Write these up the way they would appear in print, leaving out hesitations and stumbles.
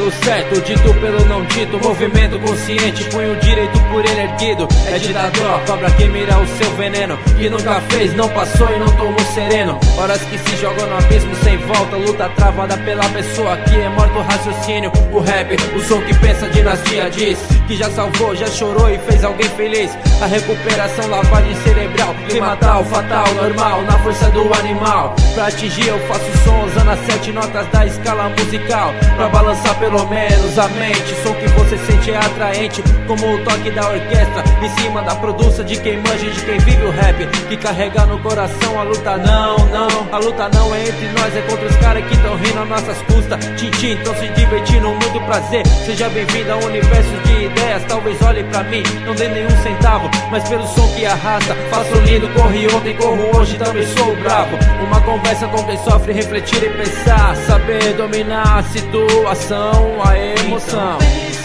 pelo certo, dito pelo não dito, movimento consciente, punho direito por ele erguido. É ditador, cobra que mira o seu veneno, que nunca fez, não passou e não tomou sereno. Horas que se jogam no abismo sem volta, luta travada pela pessoa que é morto o raciocínio. O rap, o som que pensa, a dinastia diz que já salvou, já chorou e fez alguém feliz. A recuperação, lavagem cerebral, clima tal, fatal, normal, na força do animal. Pra atingir eu faço som usando as 7 notas da escala musical, pra balançar pelo menos a mente. O som que você sente é atraente, como o toque da orquestra em cima da produção de quem manja e de quem vive o rap, que carrega no coração a luta. Não, a luta não é entre nós, é contra os caras que tão rindo às nossas custas. Tintim, tão se divertindo, muito prazer. Seja bem-vindo ao universo de ideias. Talvez olhe pra mim, não dê nenhum centavo, mas pelo som que arrasta, faço lindo, corri ontem, corro hoje, também sou bravo. Uma conversa com quem sofre, refletir e pensar, saber dominar a situação, a emoção.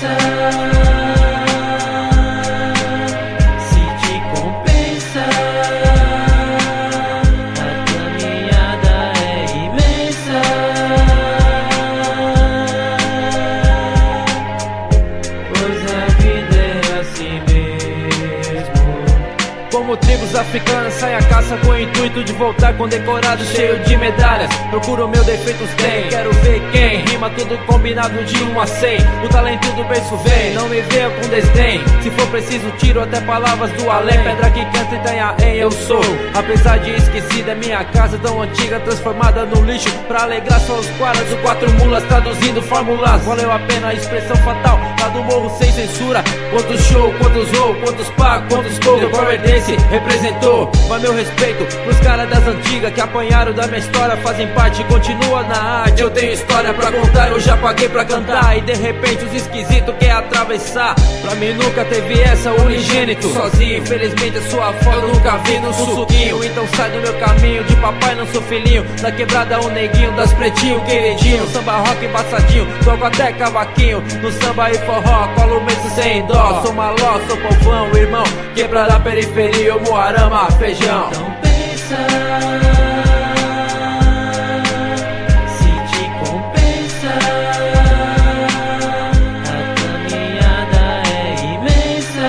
Como tribos africanas, sai a caça com o intuito de voltar condecorado, cheio de medalhas. Procuro meu defeitos tem, quero ver quem rima tudo combinado de 1 a 100. O talento do berço vem, não me veja com desdém. Se for preciso tiro até palavras do além. Pedra que canta Itanhaém eu sou, apesar de esquecida é minha casa tão antiga, transformada no lixo pra alegrar só os quadras. O 4 mulas traduzindo fórmulas, valeu a pena a expressão fatal lá do morro sem censura. Quantos show, quantos roll, quantos pá, quantos gol, The Power Dance representou. Vai meu respeito pros caras das antigas que apanharam da minha história, fazem parte, continua na arte. Eu tenho história pra contar, eu já paguei pra cantar. E de repente os esquisitos quer atravessar. Pra mim nunca teve essa, unigênito sozinho, infelizmente a sua foto eu nunca vi no suquinho. Então sai do meu caminho, de papai não sou filhinho. Da quebrada o neguinho, das pretinho, queridinho. Samba rock embaçadinho, toco até cavaquinho. No samba e forró, colo mesmo sem dó. Sou maló, sou povão, irmão, quebrar a periferia, o Moarama, feijão. Então pensa, se te compensa, a caminhada é imensa.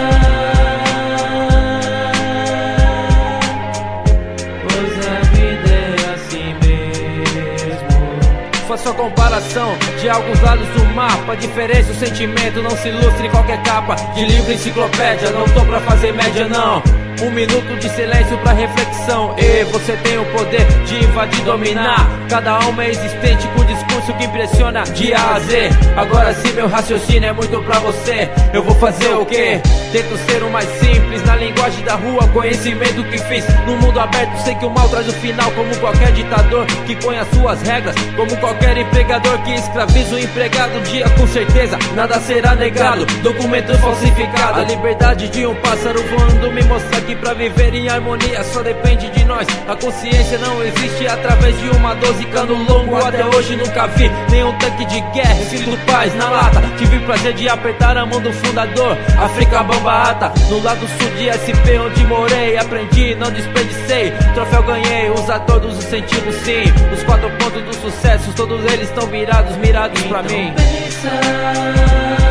Pois a vida é assim mesmo. Faço a comparação de alguns lados do mapa. A diferença, o sentimento não se ilustra em qualquer capa de livro, enciclopédia. Não tô pra fazer média não. 1 minuto de silêncio pra reflexão. E você tem o poder de invadir, dominar. Cada alma é existente com discurso que impressiona de A a Z. Agora sim meu raciocínio é muito pra você. Eu vou fazer o quê? Tento ser o mais simples na linguagem da rua. Conhecimento que fiz no mundo aberto. Sei que o mal traz o final, como qualquer ditador que põe as suas regras. Como qualquer empregador que escraviza o empregado. Um dia com certeza nada será negado. Documento falsificado. A liberdade de um pássaro voando me mostra que pra viver em harmonia só depende de nós. A consciência não existe através de uma 12 cano longo. Até hoje nunca vi nenhum tanque de guerra. Sinto paz na lata, tive o prazer de apertar a mão do fundador África Bambata, no lado sul de SP onde morei. Aprendi, não desperdicei, troféu ganhei. Usa todos os sentidos sim. Os 4 pontos do sucesso, todos eles estão virados, mirados pra mim. Pensa,